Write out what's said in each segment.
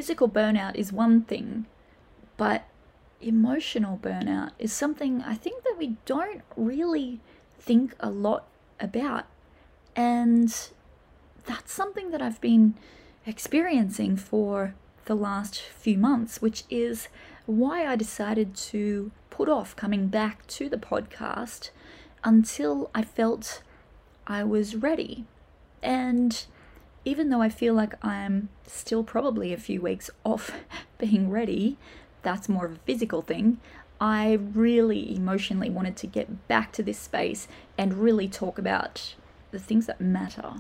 physical burnout is one thing, but emotional burnout is something I think that we don't really think a lot about. And that's something that I've been experiencing for the last few months, which is why I decided to put off coming back to the podcast until I felt I was ready. And even though I feel like I'm still probably a few weeks off being ready, that's more of a physical thing, I really emotionally wanted to get back to this space and really talk about the things that matter.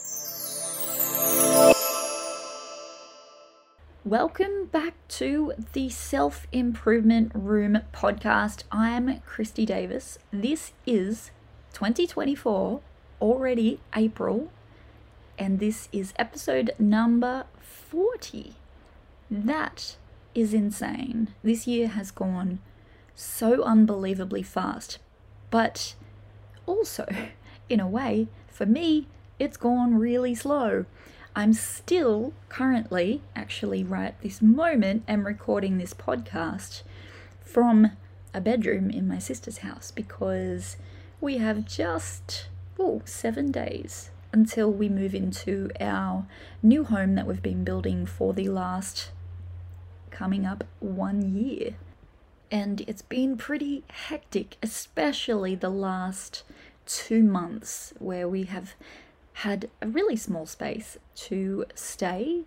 Welcome back to the Self-Improvement Room podcast. I'm Christy Davis. This is 2024, already April, and this is episode number 40. That is insane. This year has gone so unbelievably fast, but also, in a way, for me, it's gone really slow. I'm still currently, actually right this moment, am recording this podcast from a bedroom in my sister's house because we have just 7 days until we move into our new home that we've been building for the last coming up 1 year. And it's been pretty hectic, especially the last 2 months where we have had a really small space to stay,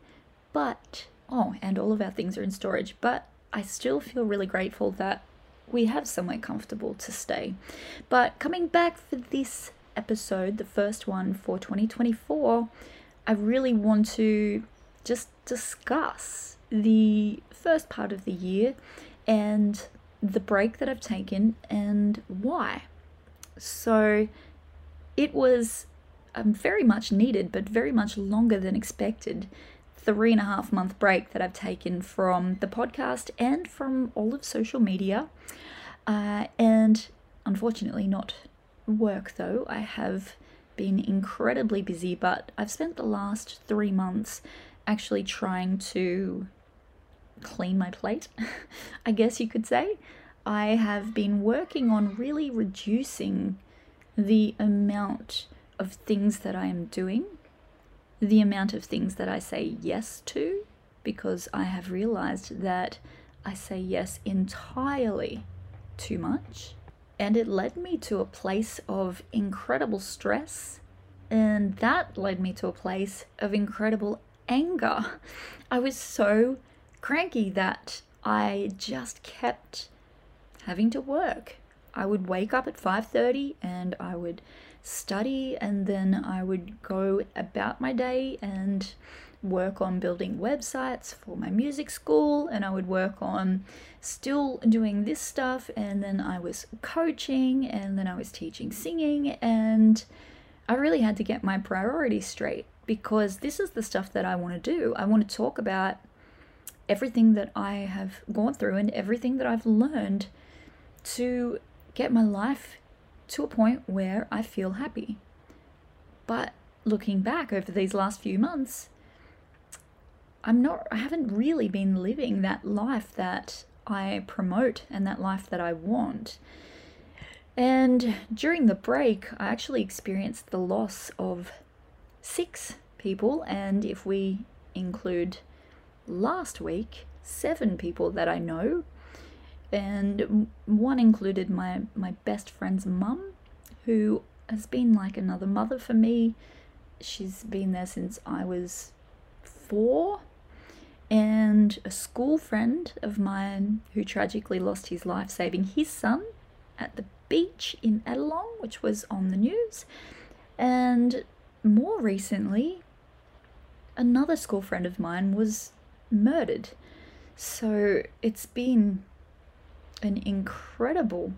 and all of our things are in storage, but I still feel really grateful that we have somewhere comfortable to stay. But coming back for this episode, the first one for 2024, I really want to just discuss the first part of the year and the break that I've taken and why. So it was very much needed, but very much longer than expected 3.5 month break that I've taken from the podcast and from all of social media. And unfortunately not work though. I have been incredibly busy, but I've spent the last 3 months actually trying to clean my plate, I guess you could say. I have been working on really reducing the amount of things that I am doing, the amount of things that I say yes to, because I have realized that I say yes entirely too much. And it led me to a place of incredible stress, and that led me to a place of incredible anger. I was so cranky that I just kept having to work. I would wake up at 5:30 and I would study, and then I would go about my day and work on building websites for my music school, and I would work on still doing this stuff, and then I was coaching, and then I was teaching singing, and I really had to get my priorities straight because this is the stuff that I want to do. I want to talk about everything that I have gone through and everything that I've learned to get my life to a point where I feel happy. But looking back over these last few months, I haven't really been living that life that I promote and that life that I want. And during the break, I actually experienced the loss of 6 people, and if we include last week, 7 people that I know. And one included my best friend's mum, who has been like another mother for me. She's been there since I was 4. And a school friend of mine who tragically lost his life saving his son at the beach in Adelong, which was on the news. And more recently, another school friend of mine was murdered. So it's been an incredible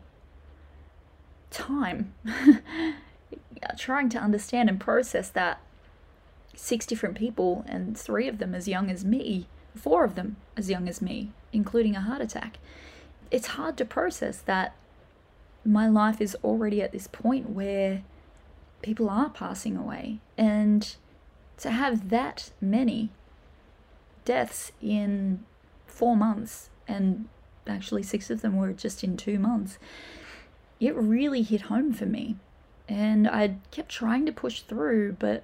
time trying to understand and process that 6 different people, and 3 of them as young as me, 4 of them as young as me, including a heart attack. It's hard to process that my life is already at this point where people are passing away, and to have that many deaths in 4 months, and actually 6 of them were just in 2 months, it really hit home for me. And I kept trying to push through, but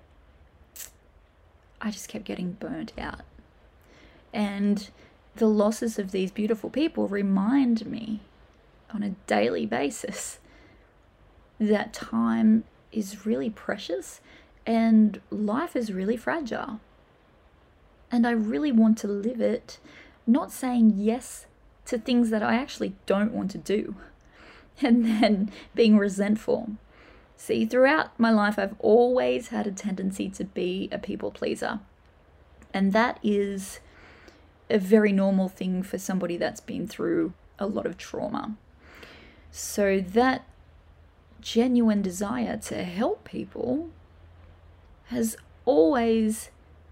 I just kept getting burnt out. And the losses of these beautiful people remind me on a daily basis that time is really precious and life is really fragile. And I really want to live it, not saying yes to things that I actually don't want to do, and then being resentful. See, throughout my life, I've always had a tendency to be a people pleaser. And that is a very normal thing for somebody that's been through a lot of trauma. So that genuine desire to help people has always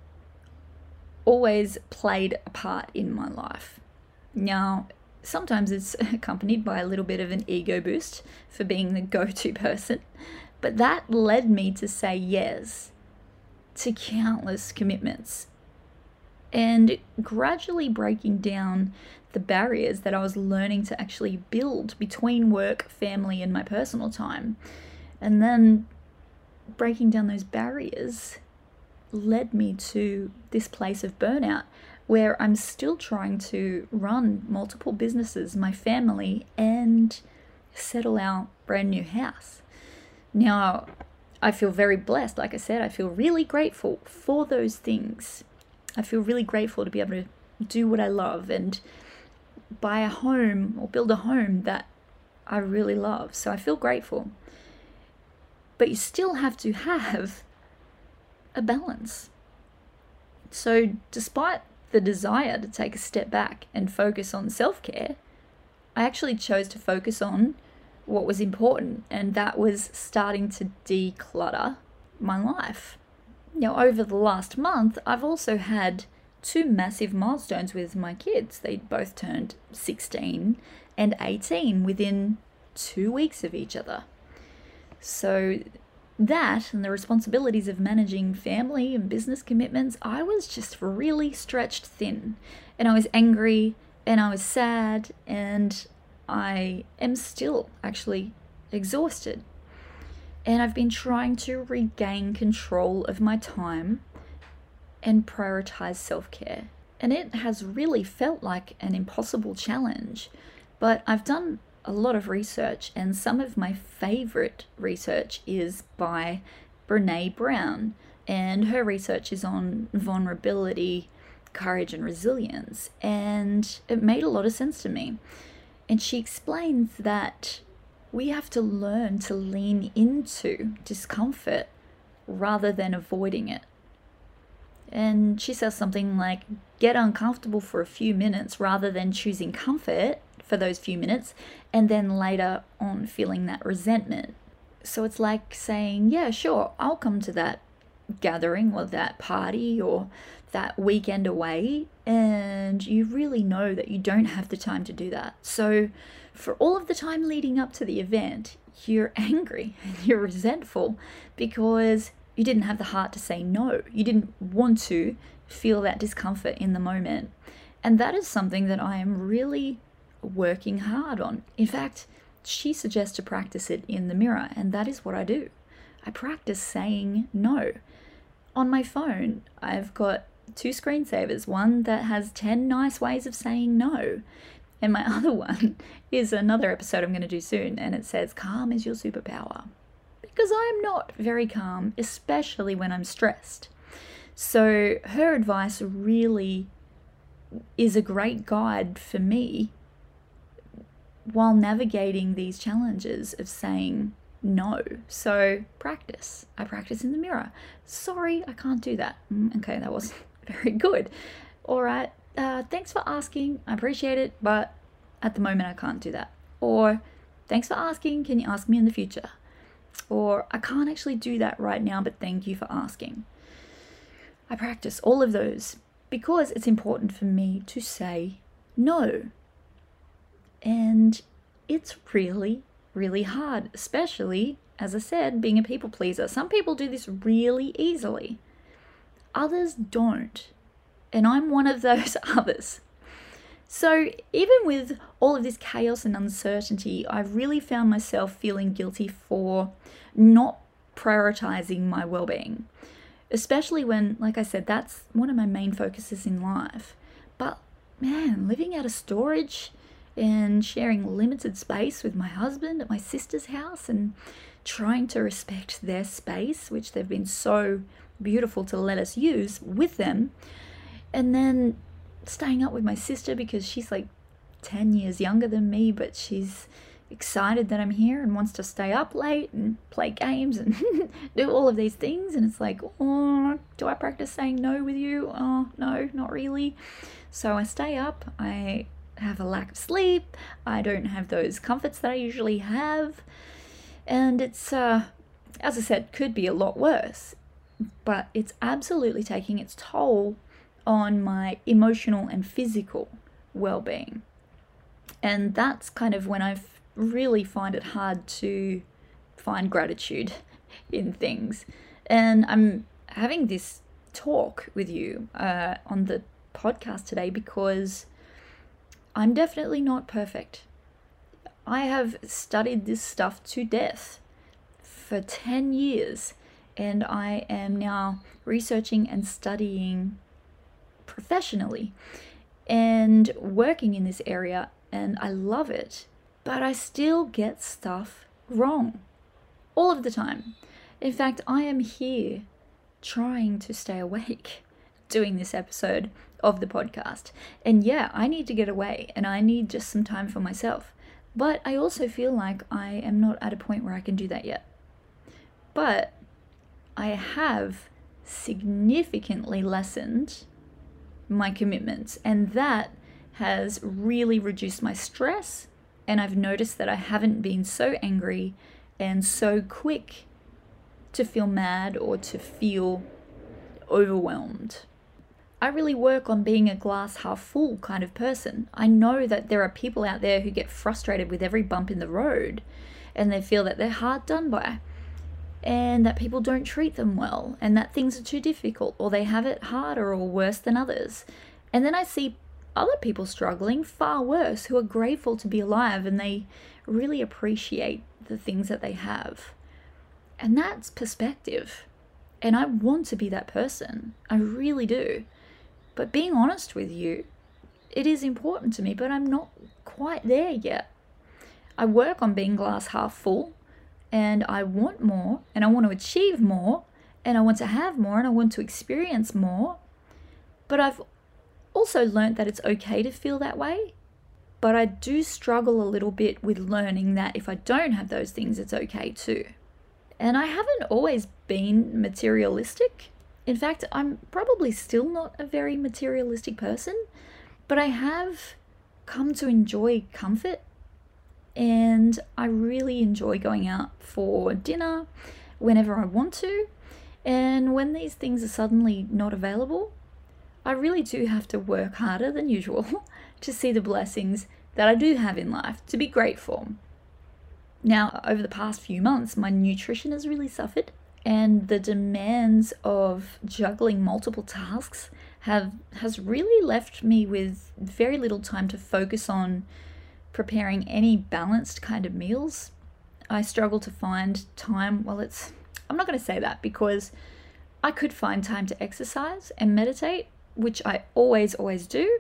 played a part in my life. Now, sometimes it's accompanied by a little bit of an ego boost for being the go-to person, but that led me to say yes to countless commitments and gradually breaking down the barriers that I was learning to actually build between work, family, and my personal time. And then breaking down those barriers led me to this place of burnout, where I'm still trying to run multiple businesses, my family, and settle our brand new house. Now, I feel very blessed. Like I said, I feel really grateful for those things. I feel really grateful to be able to do what I love and buy a home or build a home that I really love. So I feel grateful. But you still have to have a balance. So despite the desire to take a step back and focus on self-care, I actually chose to focus on what was important, and that was starting to declutter my life. Now, over the last month, I've also had 2 massive milestones with my kids. They both turned 16 and 18 within 2 weeks of each other. So that and the responsibilities of managing family and business commitments, I was just really stretched thin. And I was angry and I was sad, and I am still actually exhausted. And I've been trying to regain control of my time and prioritize self-care. And it has really felt like an impossible challenge, but I've done a lot of research, and some of my favorite research is by Brené Brown, and her research is on vulnerability, courage, and resilience, and it made a lot of sense to me. And she explains that we have to learn to lean into discomfort rather than avoiding it. And she says something like, get uncomfortable for a few minutes rather than choosing comfort for those few minutes and then later on feeling that resentment. So it's like saying, yeah, sure, I'll come to that gathering or that party or that weekend away, and you really know that you don't have the time to do that. So for all of the time leading up to the event, you're angry and you're resentful because you didn't have the heart to say no. You didn't want to feel that discomfort in the moment. And that is something that I am really working hard on. In fact, she suggests to practice it in the mirror, and that is what I do. I practice saying no. On my phone, I've got 2 screensavers, one that has 10 nice ways of saying no, and my other one is another episode I'm going to do soon, and it says calm is your superpower, because I am not very calm, especially when I'm stressed. So her advice really is a great guide for me while navigating these challenges of saying no. So practice. I practice in the mirror. Sorry, I can't do that. Okay, that wasn't very good. All right, thanks for asking. I appreciate it, but at the moment I can't do that. Or thanks for asking. Can you ask me in the future? Or I can't actually do that right now, but thank you for asking. I practice all of those because it's important for me to say no. And it's really, really hard, especially, as I said, being a people pleaser. Some people do this really easily. Others don't. And I'm one of those others. So even with all of this chaos and uncertainty, I really found myself feeling guilty for not prioritizing my well-being, especially when, like I said, that's one of my main focuses in life. But man, living out of storage and sharing limited space with my husband at my sister's house and trying to respect their space, which they've been so beautiful to let us use with them, and then staying up with my sister because she's like 10 years younger than me, but she's excited that I'm here and wants to stay up late and play games and do all of these things. And it's like, oh, do I practice saying no with you? Oh, no, not really. So I stay up. I have a lack of sleep. I don't have those comforts that I usually have. And it's, as I said, could be a lot worse. But it's absolutely taking its toll on my emotional and physical well-being. And that's kind of when I really find it hard to find gratitude in things. And I'm having this talk with you on the podcast today because I'm definitely not perfect. I have studied this stuff to death for 10 years, and I am now researching and studying professionally and working in this area, and I love it, but I still get stuff wrong all of the time. In fact, I am here trying to stay awake doing this episode of the podcast, and yeah, I need to get away and I need just some time for myself, but I also feel like I am not at a point where I can do that yet. But I have significantly lessened my commitments, and that has really reduced my stress, and I've noticed that I haven't been so angry and so quick to feel mad or to feel overwhelmed. I really work on being a glass half full kind of person. I know that there are people out there who get frustrated with every bump in the road and they feel that they're hard done by, and that people don't treat them well, and that things are too difficult, or they have it harder or worse than others. And then I see other people struggling far worse who are grateful to be alive, and they really appreciate the things that they have. And that's perspective. And I want to be that person. I really do. But being honest with you, it is important to me, but I'm not quite there yet. I work on being glass half full, and I want more, and I want to achieve more, and I want to have more, and I want to experience more. But I've also learned that it's okay to feel that way. But I do struggle a little bit with learning that if I don't have those things, it's okay too. And I haven't always been materialistic. In fact, I'm probably still not a very materialistic person, but I have come to enjoy comfort. And I really enjoy going out for dinner whenever I want to. And when these things are suddenly not available, I really do have to work harder than usual to see the blessings that I do have in life, to be grateful. Now, over the past few months, my nutrition has really suffered, and the demands of juggling multiple tasks has really left me with very little time to focus on preparing any balanced kind of meals. I struggle to find time. Well, I'm not going to say that, because I could find time to exercise and meditate, which I always do.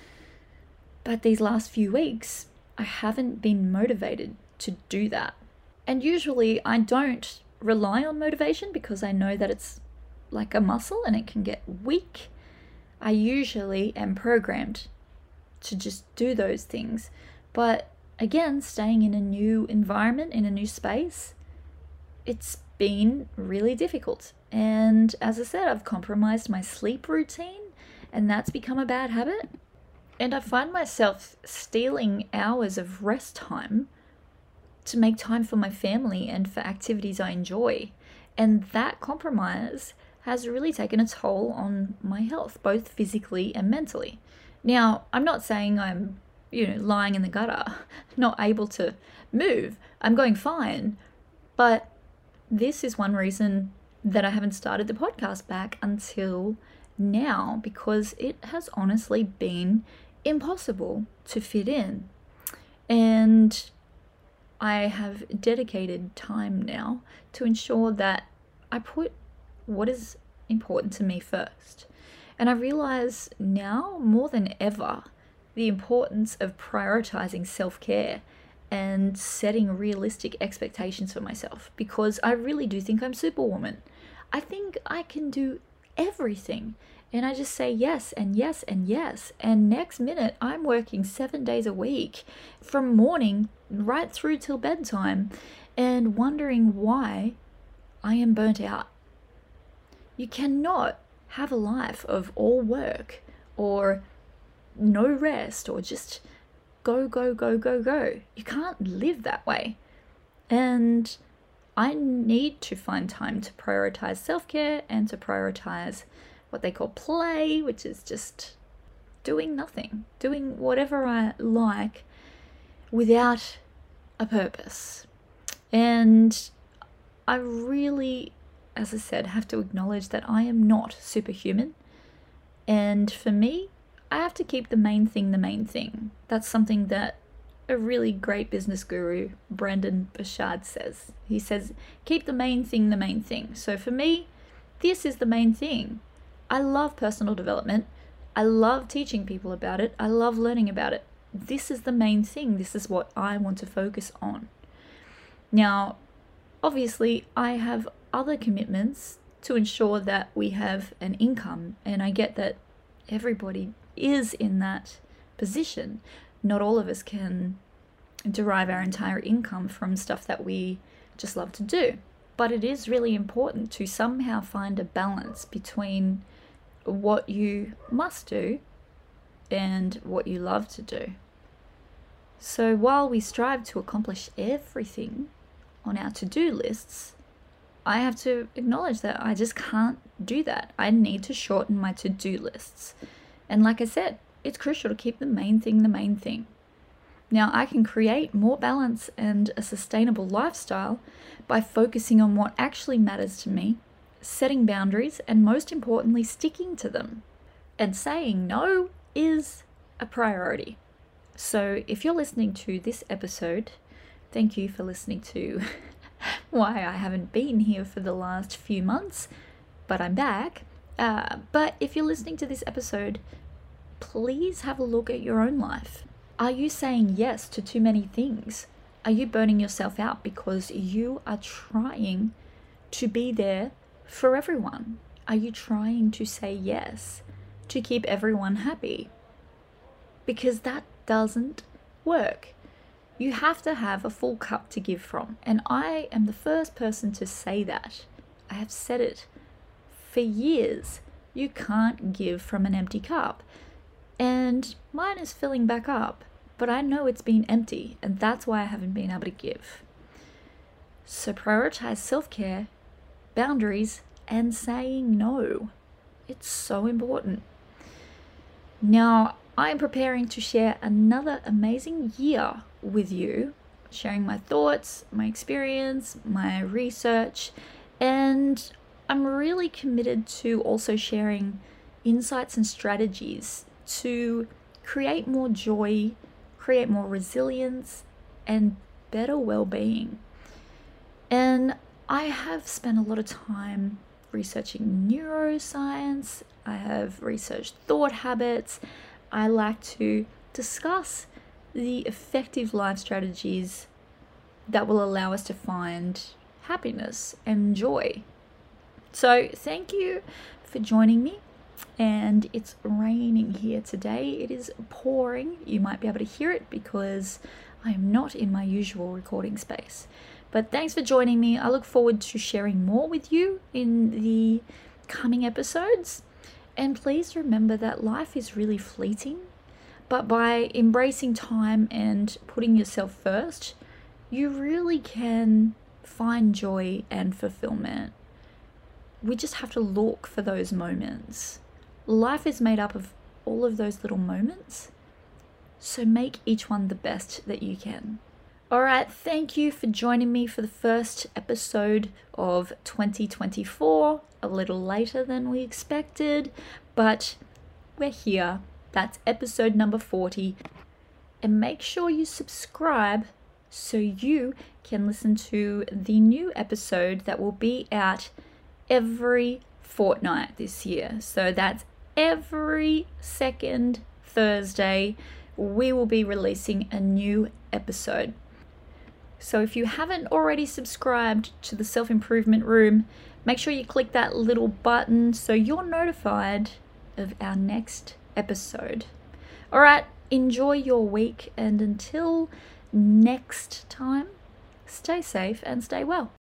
But these last few weeks, I haven't been motivated to do that. And usually I don't rely on motivation because I know that it's like a muscle and it can get weak. I usually am programmed to just do those things. But again, staying in a new environment, in a new space, it's been really difficult. And as I said, I've compromised my sleep routine, and that's become a bad habit. And I find myself stealing hours of rest time to make time for my family and for activities I enjoy. And that compromise has really taken a toll on my health, both physically and mentally. Now, I'm not saying I'm lying in the gutter, not able to move. I'm going fine. But this is one reason that I haven't started the podcast back until now because it has honestly been impossible to fit in. And I have dedicated time now to ensure that I put what is important to me first. And I realize now more than ever the importance of prioritizing self-care and setting realistic expectations for myself, because I really do think I'm Superwoman. I think I can do everything, and I just say yes and yes and yes, and next minute I'm working 7 days a week from morning right through till bedtime and wondering why I am burnt out. You cannot have a life of all work or no rest or just go, go, go, go, go. You can't live that way. And I need to find time to prioritize self-care and to prioritize what they call play, which is just doing nothing, doing whatever I like without a purpose. And I really, as I said, have to acknowledge that I am not superhuman. And for me, I have to keep the main thing the main thing. That's something that a really great business guru, Brendon Burchard, says. He says, keep the main thing the main thing. So for me, this is the main thing. I love personal development. I love teaching people about it. I love learning about it. This is the main thing. This is what I want to focus on. Now, obviously, I have other commitments to ensure that we have an income, and I get that everybody is in that position. Not all of us can derive our entire income from stuff that we just love to do, but it is really important to somehow find a balance between what you must do and what you love to do. So while we strive to accomplish everything on our to-do lists, I have to acknowledge that I just can't do that. I need to shorten my to-do lists. And like I said, it's crucial to keep the main thing the main thing. Now, I can create more balance and a sustainable lifestyle by focusing on what actually matters to me, setting boundaries, and most importantly, sticking to them. And saying no is a priority. So if you're listening to this episode, thank you for listening to why I haven't been here for the last few months, but I'm back. But if you're listening to this episode, please have a look at your own life. Are you saying yes to too many things? Are you burning yourself out because you are trying to be there for everyone? Are you trying to say yes to keep everyone happy? Because that doesn't work. You have to have a full cup to give from. And I am the first person to say that. I have said it for years. You can't give from an empty cup. And mine is filling back up, but I know it's been empty, and that's why I haven't been able to give. So prioritize self-care, boundaries, and saying no. It's so important. Now, I am preparing to share another amazing year with you, sharing my thoughts, my experience, my research, and I'm really committed to also sharing insights and strategies to create more joy, create more resilience, and better well-being. And I have spent a lot of time researching neuroscience. I have researched thought habits. I like to discuss the effective life strategies that will allow us to find happiness and joy. So thank you for joining me. And it's raining here today. It is pouring. You might be able to hear it because I am not in my usual recording space. But thanks for joining me. I look forward to sharing more with you in the coming episodes. And please remember that life is really fleeting, but by embracing time and putting yourself first, you really can find joy and fulfillment. We just have to look for those moments. Life is made up of all of those little moments, so make each one the best that you can. All right, thank you for joining me for the first episode of 2024, a little later than we expected, but we're here. That's episode number 40. And make sure you subscribe so you can listen to the new episode that will be out every fortnight this year. So that's every second Thursday, we will be releasing a new episode. So if you haven't already subscribed to the Self-Improvement Room, make sure you click that little button so you're notified of our next episode. All right, enjoy your week, and until next time, stay safe and stay well.